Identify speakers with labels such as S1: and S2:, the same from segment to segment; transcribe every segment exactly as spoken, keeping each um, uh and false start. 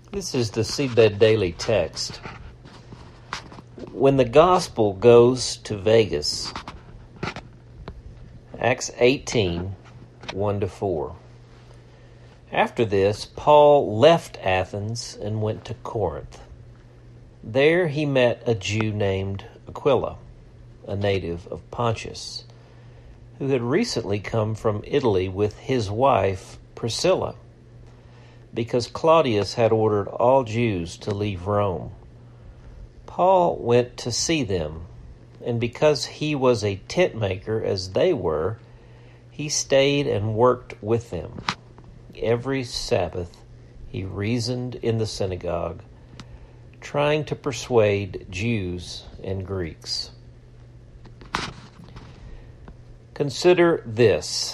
S1: This is the Seedbed Daily text. When the gospel goes to Vegas, Acts eighteen, one to four. After this, Paul left Athens and went to Corinth. There he met a Jew named Aquila, a native of Pontus, who had recently come from Italy with his wife Priscilla, because Claudius had ordered all Jews to leave Rome. Paul went to see them, and because he was a tent maker as they were, he stayed and worked with them. Every Sabbath he reasoned in the synagogue, trying to persuade Jews and Greeks. Consider this.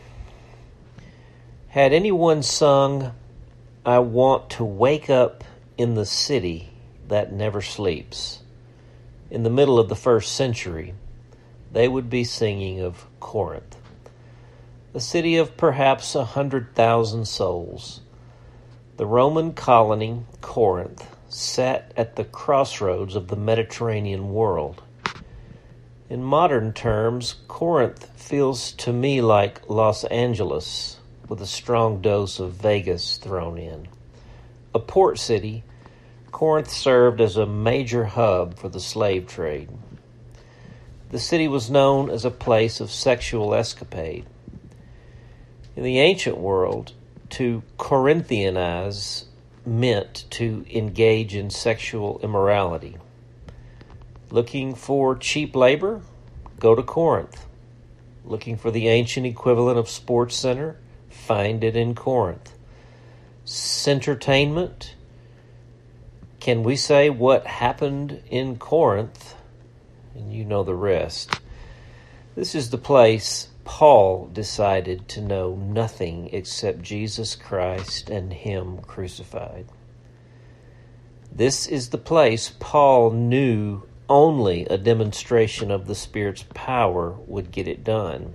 S1: Had anyone sung, "I want to wake up in the city that never sleeps," in the middle of the first century, they would be singing of Corinth, a city of perhaps a hundred thousand souls. The Roman colony, Corinth, sat at the crossroads of the Mediterranean world. In modern terms, Corinth feels to me like Los Angeles, with a strong dose of Vegas thrown in. A port city, Corinth served as a major hub for the slave trade. The city was known as a place of sexual escapade. In the ancient world, to Corinthianize meant to engage in sexual immorality. Looking for cheap labor? Go to Corinth. Looking for the ancient equivalent of Sports Center? Find it in Corinth. Centertainment? Can we say what happened in Corinth? And you know the rest. This is the place Paul decided to know nothing except Jesus Christ and Him crucified. This is the place Paul knew only a demonstration of the Spirit's power would get it done.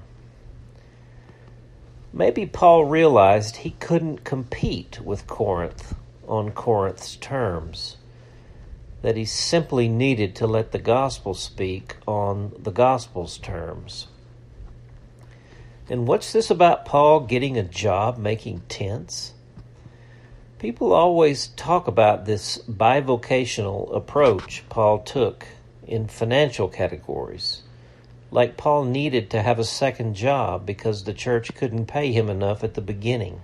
S1: Maybe Paul realized he couldn't compete with Corinth on Corinth's terms, that he simply needed to let the gospel speak on the gospel's terms. And what's this about Paul getting a job making tents? People always talk about this bivocational approach Paul took in financial categories, like Paul needed to have a second job because the church couldn't pay him enough at the beginning.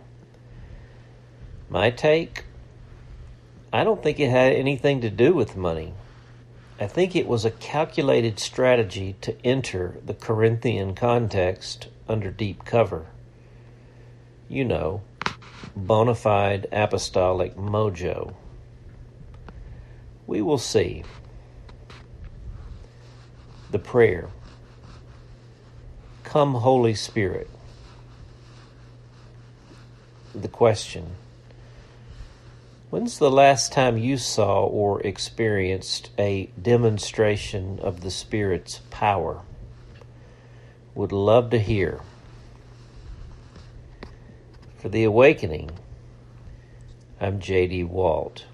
S1: My take? I don't think it had anything to do with money. I think it was a calculated strategy to enter the Corinthian context under deep cover. You know, bona fide apostolic mojo. We will see. The prayer. Come, Holy Spirit. The question. When's the last time you saw or experienced a demonstration of the Spirit's power? Would love to hear. For The Awakening, I'm J D Walt.